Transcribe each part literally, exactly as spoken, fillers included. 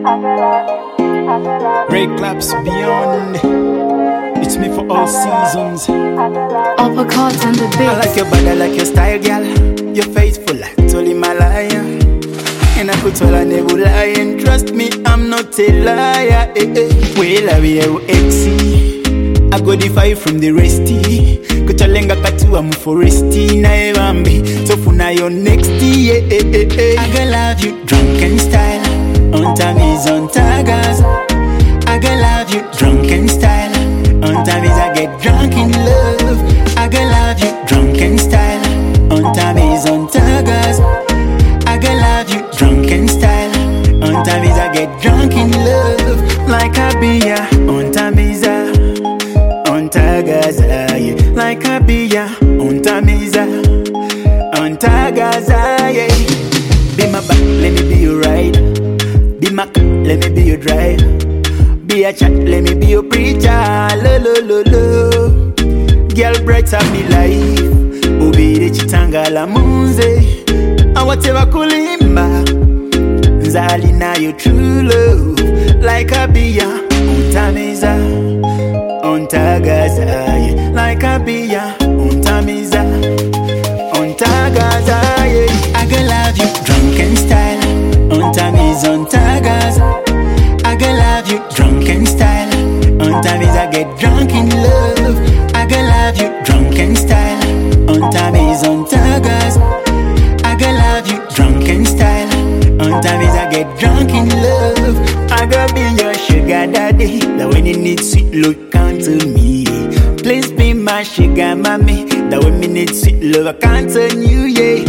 Ray claps beyond. It's me for all seasons. Uppercut on the beat. I like your body, I like your style, girl. You're faithful like Tolly Malaya. And I put all I never lie. And trust me, I'm not a liar. Eh, eh. Well, I will exy. I go the five from the resty. Kuchalenga katu amu foresti na evambi. Tofuna yo next yeah, eh, eh, eh. I gonna love you drunken style. On time is on taggers. I gonna love you drunken style. On time is I get drunk in love. I gonna love you drunken style. On time is on taggers. I gonna love you drunken style. On time is I get drunk in love. Like a beer. On time is I on taggers. Yeah. Like a beer. On time is I on taggers. Yeah. Be my back, let me be your ride. Be my car, let me be your drive. Be a chat, let me be your preacher. Lo lo lo lo. Girl, bright up me life. Ubiri chitanga la munze. And whatever kulimba. Nzali na your true love. Like a beer, on tamiza, on tagaza. Yeah. Like a beer, on tamiza, on tagaza. Yeah. I gonna love you drunken style. On tamiza, on tagaza. I gonna love you drunken style. On time is I get drunk in love. I gonna love you drunken style. On time is on taggers. I gonna love you drunken style. On time is I get drunk in love. I gonna be your sugar daddy. That when you need sweet love, come to me. Please be my sugar mommy. That when you need sweet love, I can't turn you, yeah.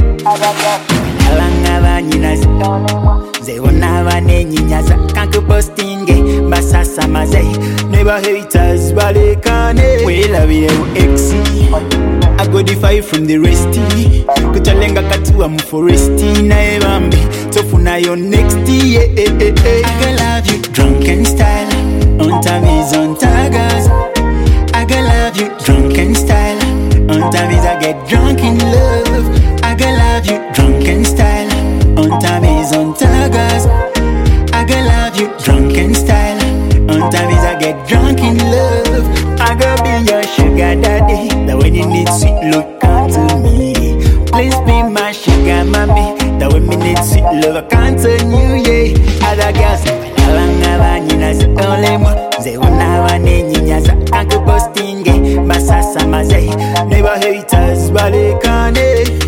Zeona vane nyinyaza kanku postinge basasa mazei never haters balekane we love you exy I go the five from the resty kuchalenga katu amu foresti na evambi tofuna yo next yeah, eh, eh, eh. I gonna love you drunken style on time is on taggers I gonna love you drunken style on time is I get drunk in love I gonna love you drunken style on time is on taggers. I gonna love you drunken style. On time is I get drunk in love. I gonna be your sugar daddy. That when you need sweet love, come to me. Please be my sugar mommy. That when me need sweet love, I can't turn you, yeah. Other girls, alanga vanyina se ole mo. Ze una vane nyinyasa kanku postinge. Basasa mazei. Never haters balekane.